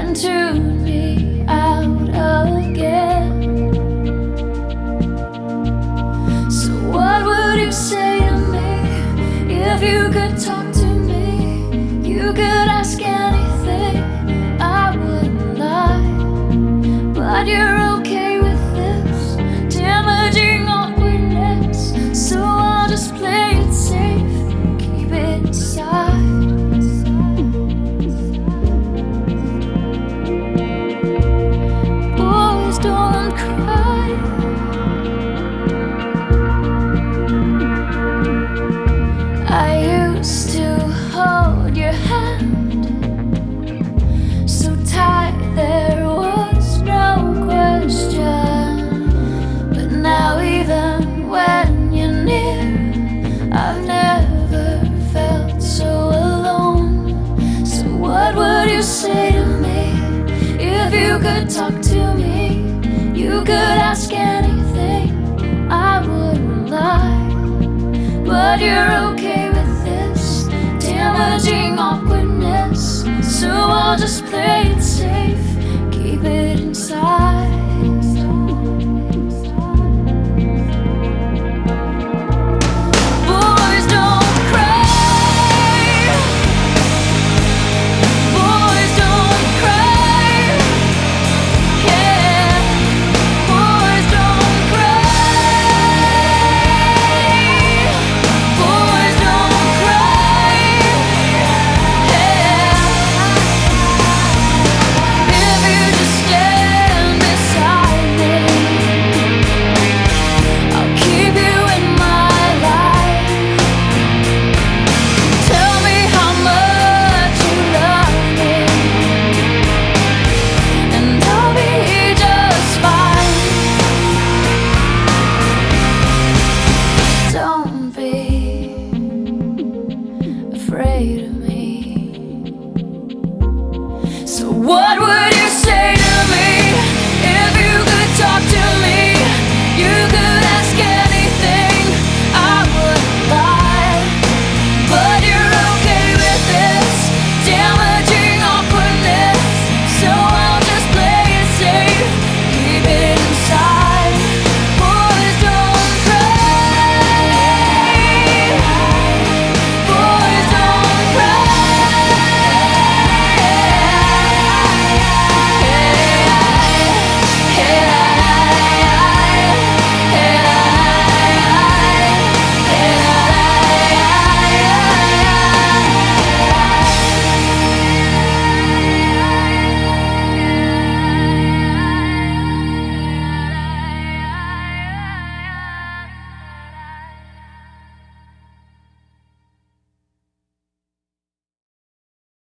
and tune me out again. So what would you say to me if you could talk to me? You could ask anything, I wouldn't lie. But you're okay with this damaging awkwardness, so I'll just play it safe, keep it inside. Boys don't cry. I used to hold your hand so tight there was no question. But now even when you're near, I've never felt so alone. So what would you say to me if you could talk to me? You could ask anything, I wouldn't lie. But you're okay with this damaging awkwardness, so I'll just play it safe, keep it inside. Boys don't cry. Boys don't cry. Yeah. Boys don't cry. Boys don't cry. Yeah. If you just stand beside me, I'll keep you in my life. Tell me how much you love me, and I'll be just fine. Don't be afraid of